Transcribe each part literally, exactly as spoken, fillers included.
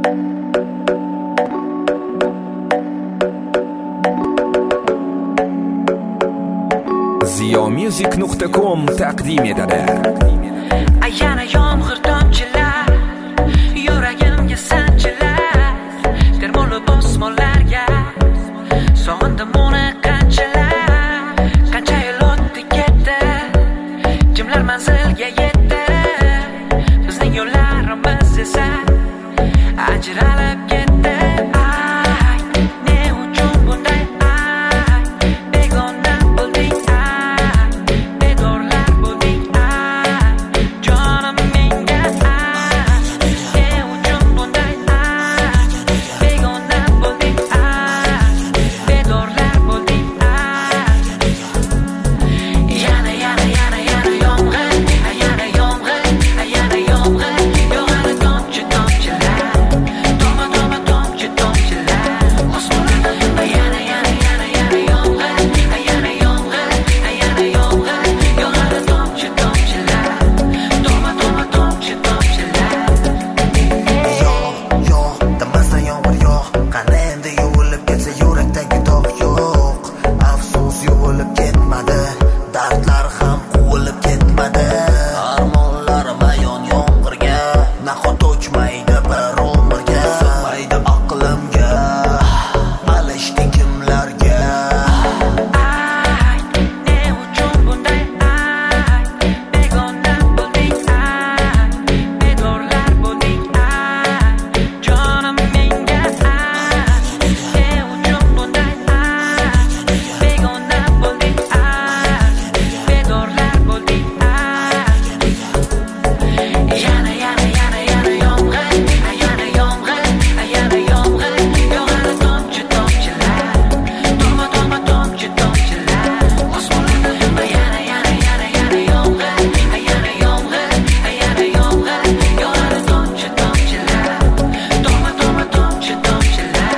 ziyomusic nuqta com taqdim etadi. Ayana yomg'ir tomchilar yuragimga sanchilar, termolib osmonlarga sog'indim uni qanchalar. Qancha yil o'tdi ketdi, jimlar manzilga yetdi, bizning yo'llarimiz esa ajralib ketdi. Ay, ne uchun bunday ay, begona bo'lding ay, bedorlar bo'lding ay, jonim menga ay, ne uchun bunday ay, begona bo'lding ay, bedorlar bo'lding ay. Yana yana yana yana yomg'ir, yana yomg'ir, yana yomg'ir, yog'adi tomchi tomchilar, toma toma tomchi tomchilar osmonda. Yana yana yana yana yomg'ir, yana yomg'ir, yana yomg'ir, yog'adi tomchi tomchilar, toma toma tomchi tomchilar. Yo'q, yo'q, damasdan yomg'ir yo'q. Qani endi yuvilib ketsa yurakdagi dog' yo'q. Afsus yuvilib ketmadi, dardlar ham quvilib ketmadi. Armonlarim ayon yomg'irga, nahot o'chmaydi bir umrga. Sig'maydi aqlimga, alishdi kimlarga. Ay, ne uchun bunday ay, begona bo'lding ay, bedorlar bo'lding ay, jonim menga ay. Ne uchun bunday ay, begona bo'lding ay, bedorlar bo'lding ay. Yana yana yana yana yomg'ir, yana yomg'ir, yana yomg'ir, yog'adi tomchi tomchilar, toma toma tomchi tomchilar osmonda. Yana yana yana yana yomg'ir, yana yomg'ir, yana yomg'ir, yog'adi tomchi tomchilar, toma toma tomchi tomchilar.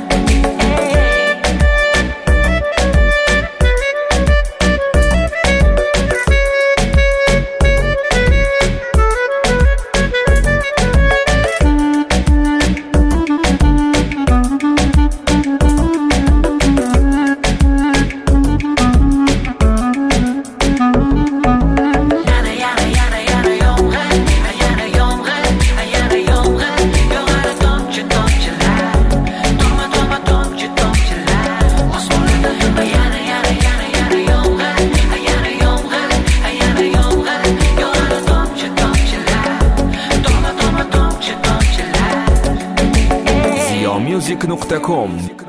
Yana yana yana yana yomg'ir, yana yomg'ir, yana yomg'ir, yog'adi tomchi tomchilar, toma toma tomchi tomchilar osmonda. Yana yana yana yana yomg'ir, yana yomg'ir, yana yomg'ir, yog'adi tomchi tomchilar, toma toma tomchi tomchilar. ziyomusic nuqta com